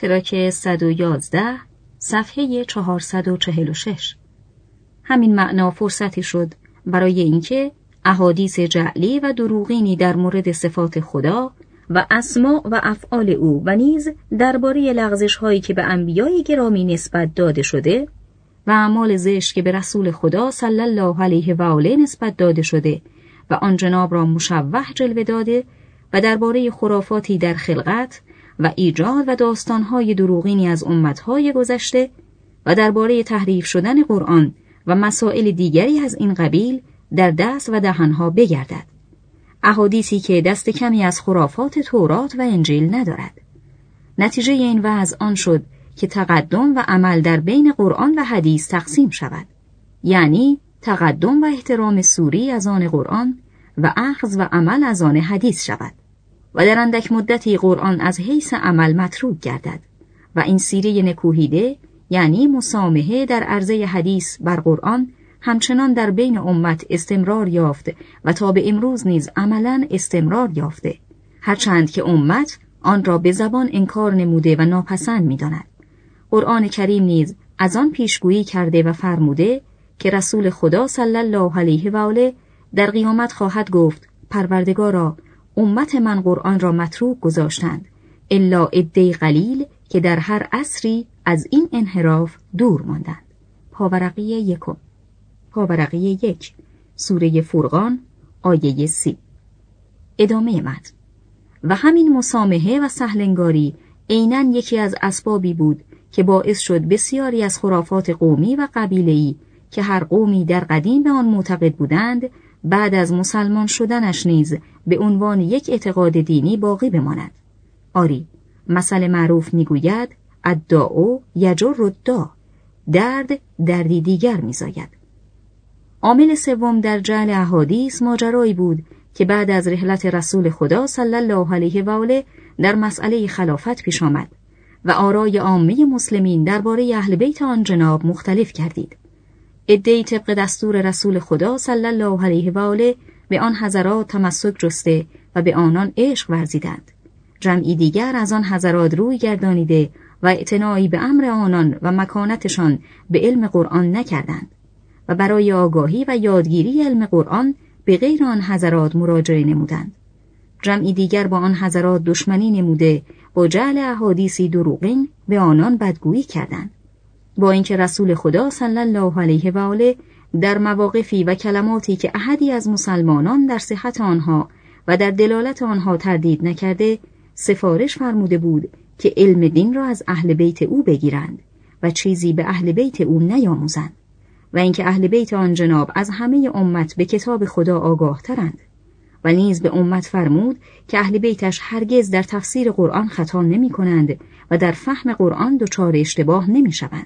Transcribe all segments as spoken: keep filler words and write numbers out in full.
تراک صد و یازده صفحه چهارصد و چهل و شش. همین معنا فرصتی شد برای اینکه احادیث جعلی و دروغینی در مورد صفات خدا و اسما و افعال او و نیز درباره لغزش هایی که به انبیای گرامی نسبت داده شده و اعمال زشت که به رسول خدا صلی الله علیه و آله نسبت داده شده و آن جناب را مشوه جلوه داده و درباره خرافاتی در خلقت و ایجاد و داستانهای دروغینی از امتهای گذشته و درباره تحریف شدن قرآن و مسائل دیگری از این قبیل در دست و دهنها بگردد. احادیثی که دست کمی از خرافات تورات و انجیل ندارد. نتیجه این وضع آن شد که تقدم و عمل در بین قرآن و حدیث تقسیم شود، یعنی تقدم و احترام سوری از آن قرآن و اخذ و عمل از آن حدیث شود و در اندک مدتی قرآن از حیث عمل متروک گردد و این سیره نکوهیده، یعنی مسامحه در عرضه حدیث بر قرآن، همچنان در بین امت استمرار یافت و تا به امروز نیز عملاً استمرار یافته، هرچند که امت آن را به زبان انکار نموده و ناپسند می‌داند. قرآن کریم نیز از آن پیشگویی کرده و فرموده که رسول خدا صلی الله علیه و آله در قیامت خواهد گفت: پروردگارا، امت من قرآن را متروک گذاشتند الا عده قلیل که در هر عصری از این انحراف دور ماندند. پاورقی یکم. پاورقی یک، سوره فرقان، آیه سی. ادامه متن. و همین مسامحه و سهلنگاری عیناً یکی از اسبابی بود که باعث شد بسیاری از خرافات قومی و قبیله‌ای که هر قومی در قدیم به آن معتقد بودند، بعد از مسلمان شدنش نیز به عنوان یک اعتقاد دینی باقی بماند. آری، مثل معروف میگوید: الداء یجر الداء، درد دردی دیگر میزاید. عامل سوم در جعل احادیث ماجرایی بود که بعد از رحلت رسول خدا صلی الله علیه و آله در مسئله خلافت پیش آمد و آرای عامه مسلمین درباره اهل بیت آن جناب مختلف گردید. عده‌ای طبق دستور رسول خدا صلی الله علیه و آله به آن حضرات تمسک جسته و به آنان عشق ورزیدند. جمعی دیگر از آن حضرات روی گردانیده و اعتنایی به امر آنان و مکانتشان به علم قرآن نکردند و برای آگاهی و یادگیری علم قرآن به غیر آن حضرات مراجعه نمودند. جمعی دیگر با آن حضرات دشمنی نموده با جعل احادیثی دروغین به آنان بدگویی کردند، با اینکه رسول خدا صلی الله علیه و آله در مواقفی و کلماتی که احدی از مسلمانان در صحت آنها و در دلالت آنها تردید نکرده، سفارش فرموده بود که علم دین را از اهل بیت او بگیرند و چیزی به اهل بیت او نیاموزند و اینکه اهل بیت آن جناب از همه امت به کتاب خدا آگاه ترند و نیز به امت فرمود که اهل بیتش هرگز در تفسیر قرآن خطا نمی کنند و در فهم قرآن دچار اشتباه نمی شوند.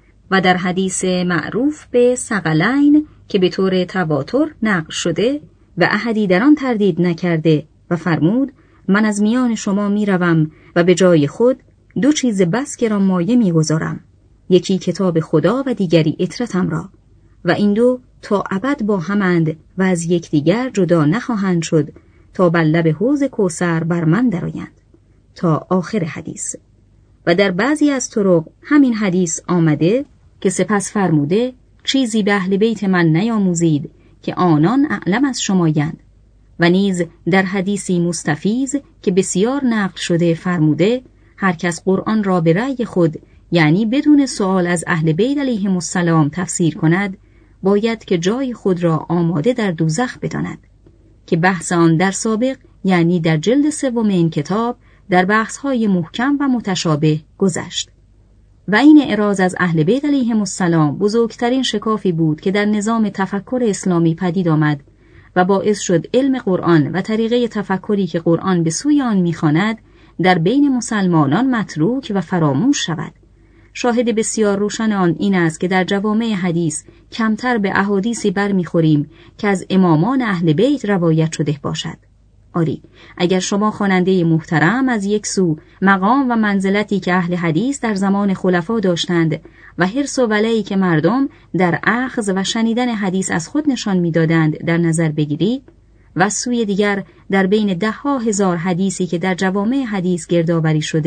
و در حدیث معروف به ثقلین که به طور تواتر نقل شده و احدی در آن تردید نکرده و فرمود: من از میان شما می روم و به جای خود دو چیز بس گرانمایه می گذارم، یکی کتاب خدا و دیگری اطرتم را، و این دو تا ابد با همند و از یکدیگر جدا نخواهند شد تا بر لب حوض کوثر بر من درآیند، تا آخر حدیث. و در بعضی از طرق همین حدیث آمده که سپس فرموده: چیزی به اهل بیت من نیاموزید که آنان اعلم از شمایند. و نیز در حدیثی مستفیض که بسیار نقل شده فرموده: هر کس قرآن را به رأی خود، یعنی بدون سؤال از اهل بیت علیهم السلام تفسیر کند، باید که جای خود را آماده در دوزخ بداند، که بحث آن در سابق، یعنی در جلد سوم این کتاب، در بحث‌های محکم و متشابه گذشت. و این اعراض از اهل بیت علیهم السلام بزرگترین شکافی بود که در نظام تفکر اسلامی پدید آمد و باعث شد علم قرآن و طریقه تفکری که قرآن به سوی آن می‌خواند در بین مسلمانان متروک و فراموش شود. شاهد بسیار روشن آن این است که در جوامع حدیث کمتر به احادیثی برمیخوریم که از امامان اهل بیت روایت شده باشد. آری، اگر شما خواننده محترم از یک سو مقام و منزلتی که اهل حدیث در زمان خلفا داشتند و حرص و ولعی که مردم در اخذ و شنیدن حدیث از خود نشان می‌دادند در نظر بگیری، و سوی دیگر در بین ده ها هزار حدیثی که در جوامع حدیث گردآوری شده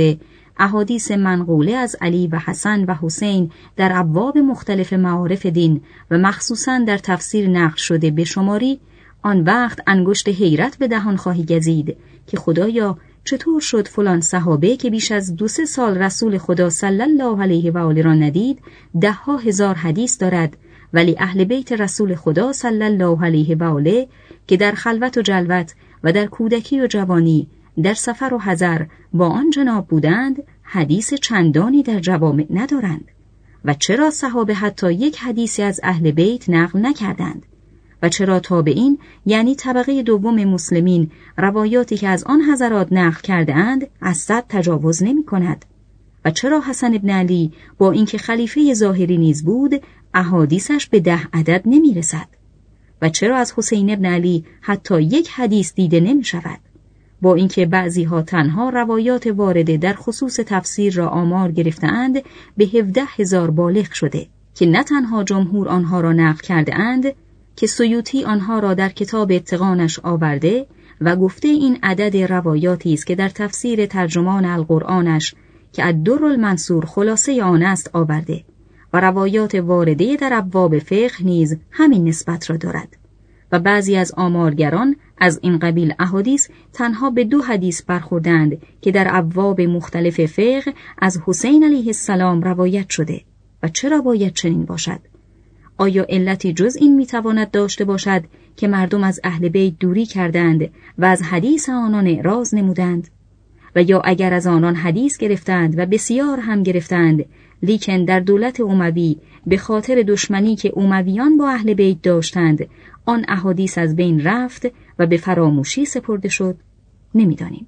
احادیث منقوله از علی و حسن و حسین در ابواب مختلف معارف دین و مخصوصاً در تفسیر نقل شده بشماری، آن وقت انگشت حیرت به دهان خواهی گزید که خدایا چطور شد فلان صحابه که بیش از دو سه سال رسول خدا صلی الله علیه و آله را ندید ده ها هزار حدیث دارد، ولی اهل بیت رسول خدا صلی الله علیه و آله که در خلوت و جلوت و در کودکی و جوانی، در سفر و حضر با آن جناب بودند، حدیث چندانی در جوامع ندارند؟ و چرا صحابه حتی یک حدیثی از اهل بیت نقل نکردند؟ و چرا تابعین، یعنی طبقه دوم مسلمین، روایاتی که از آن حضرات نقل کرده اند از صد تجاوز نمی کند؟ و چرا حسن ابن علی با اینکه خلیفه ظاهری نیز بود، احادیثش به ده عدد نمی رسد؟ و چرا از حسین ابن علی حتی یک حدیث دیده نمی شود؟ با اینکه بعضی ها تنها روایات وارده در خصوص تفسیر را آمار گرفتند به هفده هزار بالغ شده که نه تنها جمهور آنها را نقل کرده اند که سیوطی آنها را در کتاب اتقانش آورده و گفته این عدد روایاتی است که در تفسیر ترجمان القرآنش که الدر المنصور خلاصه آن است آورده و روایات وارده در ابواب فقه نیز همین نسبت را دارد. و بعضی از آمارگران از این قبیل احادیث تنها به دو حدیث برخوردند که در ابواب مختلف فقه از حسین علیه السلام روایت شده. و چرا باید چنین باشد؟ آیا علتی جز این میتواند داشته باشد که مردم از اهل بیت دوری کردند و از حدیث آنان اعراض نمودند؟ و یا اگر از آنان حدیث گرفتند و بسیار هم گرفتند، لیکن در دولت اموی به خاطر دشمنی که امویان با اهل بیت داشتند آن احادیث از بین رفت و به فراموشی سپرده شد؟ نمیدانیم.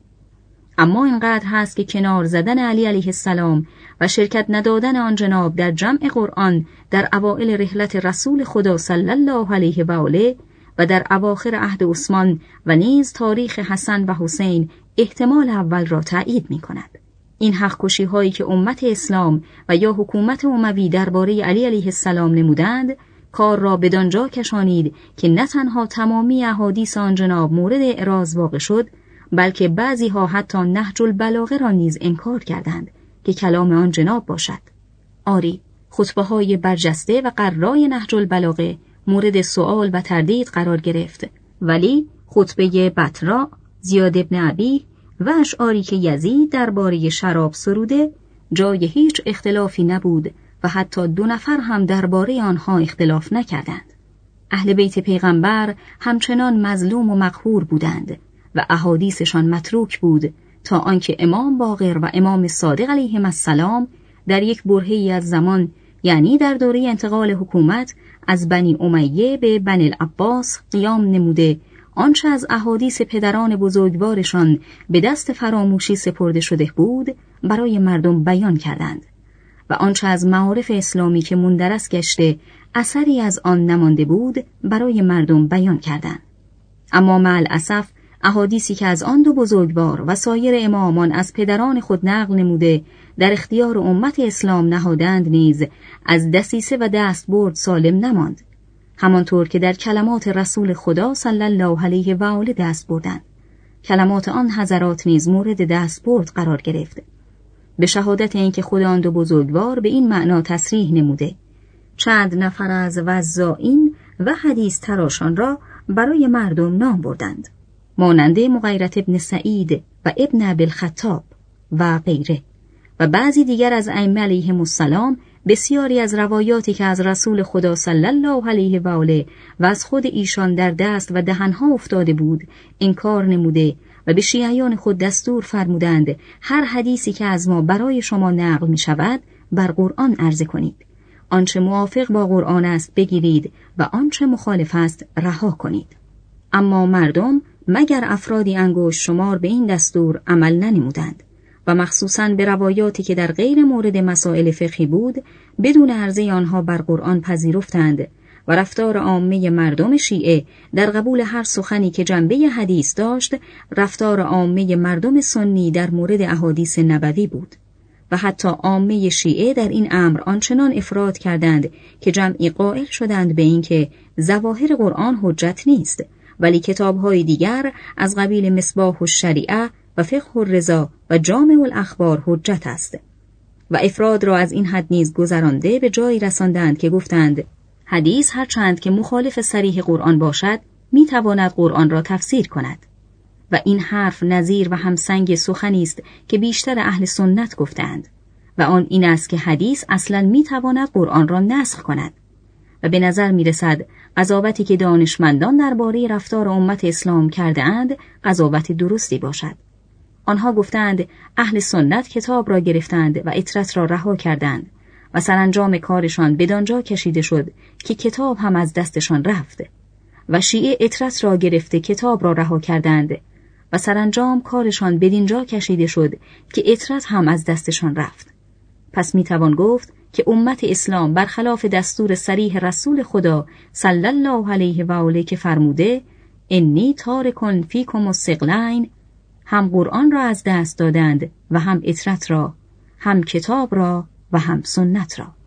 اما اینقدر هست که کنار زدن علی علیه السلام و شرکت ندادن آن جناب در جمع قرآن در اوائل رحلت رسول خدا صلی الله علیه و آله و در اواخر عهد عثمان و نیز تاریخ حسن و حسین احتمال اول را تایید می کند. این حق کشی هایی که امت اسلام و یا حکومت اموی درباره علی علیه السلام نمودند، کار را بدانجا کشانید که نه تنها تمامی احادیث آن جناب مورد اعراض واقع شد، بلکه بعضی ها حتی نهج البلاغه را نیز انکار کردند که کلام آن جناب باشد. آری، خطبه های برجسته و قرای نهج البلاغه مورد سؤال و تردید قرار گرفت، ولی خطبه بطرا، زیاد ابن ابی و اشعاری که یزید درباره شراب سروده جای هیچ اختلافی نبود و حتی دو نفر هم درباره آنها اختلاف نکردند. اهل بیت پیغمبر همچنان مظلوم و مقهور بودند و احادیثشان متروک بود تا آنکه امام باقر و امام صادق علیهم السلام در یک برهه‌ای از زمان، یعنی در دوره انتقال حکومت از بنی امیه به بنی العباس، قیام نموده آنچه از احادیث پدران بزرگوارشان به دست فراموشی سپرده شده بود برای مردم بیان کردند و آنچه از معارف اسلامی که مندرس گشته اثری از آن نمانده بود برای مردم بیان کردند. اما مع الاسف احادیثی که از آن دو بزرگوار و سایر امامان از پدران خود نقل نموده در اختیار امت اسلام نهادند نیز از دسیسه و دستبرد سالم نماند، همانطور که در کلمات رسول خدا صلی الله علیه و آله دست بردند. کلمات آن حضرات نیز مورد دستبرد قرار گرفت، به شهادت اینکه خدا آن دو بزرگوار به این معنا تصریح نموده: چند نفر از وزائین و حدیث تراشان را برای مردم نام بردند، مانند مغیرة ابن سعید و ابن ابی الخطاب و غیره. و بعضی دیگر از ائمه علیهم السلام بسیاری از روایاتی که از رسول خدا صلی الله علیه و آله و از خود ایشان در دست و دهنها افتاده بود انکار نموده و به شیعیان خود دستور فرمودند هر حدیثی که از ما برای شما نقل می شود بر قرآن عرضه کنید، آنچه موافق با قرآن است بگیرید و آنچه مخالف است رها کنید. اما مردم مگر افرادی انگشت شمار به این دستور عمل ننمودند و مخصوصاً به روایاتی که در غیر مورد مسائل فقهی بود بدون عرضه آنها بر قرآن پذیرفتند و رفتار عامه مردم شیعه در قبول هر سخنی که جنبه حدیث داشت رفتار عامه مردم سنی در مورد احادیث نبوی بود. و حتی عامه شیعه در این امر آنچنان افراط کردند که جمعی قائل شدند به اینکه ظواهر قرآن حجت نیست، ولی کتاب‌های دیگر از قبیل مصباح الشریعه و فقه الرضا و جامع الاخبار حجت است. و افراد را از این حد نیز گذرانده به جایی رساندند که گفتند حدیث هرچند که مخالف صریح قرآن باشد می تواند قرآن را تفسیر کند. و این حرف نظیر و همسنگ سخنی است که بیشتر اهل سنت گفتند و آن این است که حدیث اصلاً می تواند قرآن را نسخ کند. و به نظر می رسد قضاوتی که دانشمندان درباره رفتار امت اسلام کرده اند قضاوت درستی باشد. آنها گفتند اهل سنت کتاب را گرفتند و اطرت را رها کردند و سرانجام کارشان بدانجا کشیده شد که کتاب هم از دستشان رفت و شیعه اطرت را گرفته کتاب را رها کردند و سرانجام کارشان بدینجا کشیده شد که اطرت هم از دستشان رفت. پس می توان گفت که امت اسلام برخلاف دستور صریح رسول خدا صلی الله علیه و آله که فرموده انی تارکن فیکم الثقلین، هم قرآن را از دست دادند و هم اطرت را، هم کتاب را و هم سنت را.